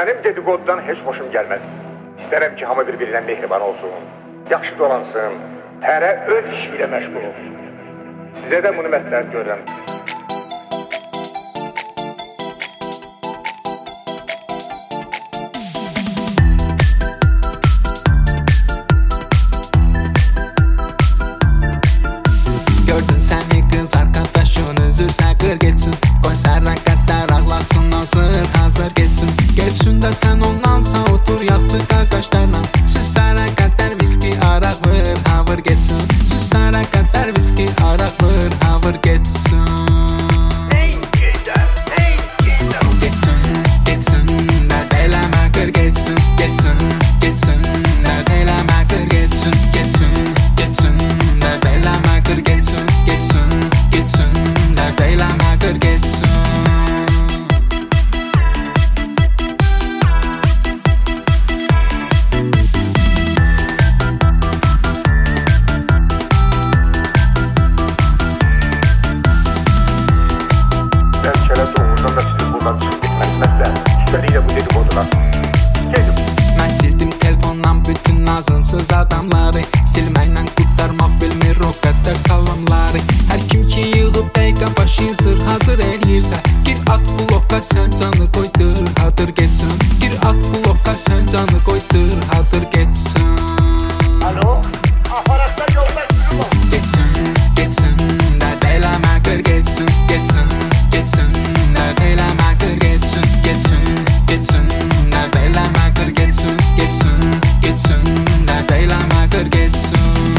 Benim dedikodudan hiç hoşum gelmez. İsterim ki hamı birbirine mehriban olsun. Yaxşı dolansın. Hərə öz işiyle meşgul olsun. Size de bunu məsləhət görürəm. Gördün seni kız arkadaşın üzürse kır geçsin. Koy sərrəkətlər ağlasın hazır geçsin. Geçsin de sen ondansa otur yaxçı qaqaşlarla. Süz sərrəkətlər viski araq vır havır geçsin. Süz sərrəkətlər viski araq vır havır geçsin. Geçsin dərd eləmə qır geçsin. Geçsin dərd eləmə qır geçsin. Geçsin dərd eləmə qır geçsin. Geçsin dərd eləmə qır geçsin. Belki doğrudan da sizi buradan çıkıp gitmezler. Üsteliyle bu dedikodular. Gelin. Mən sildim telefondan bütün lazımsız adamları. Silməklə qurtarmaq bilmir o qədər salamları. Hər kim ki yığıb dəqiqə başı zır hazır eləyirsə, gir at bloka sən canı qoydur hadır geçsin. Gir at bloka sən canı qoydur hadır geçsin. Alo, aparatlar yolda sürüm ol. Geçsin dərd eləmə qır geçsin. Geçsin dərd eləmə qır geçsin. Geçsin dərd eləmə qır geçsin. Geçsin dərd eləmə qır geçsin.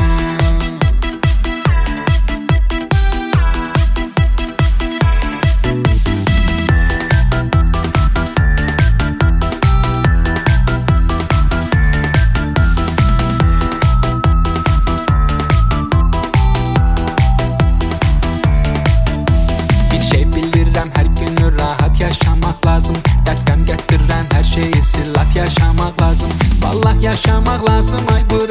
Hər günü rahat yaşamaq lazım. Dərd qəm gətirən hər şeyi silat yaşamaq lazım. Vallah yaşamaq lazım. Ay bu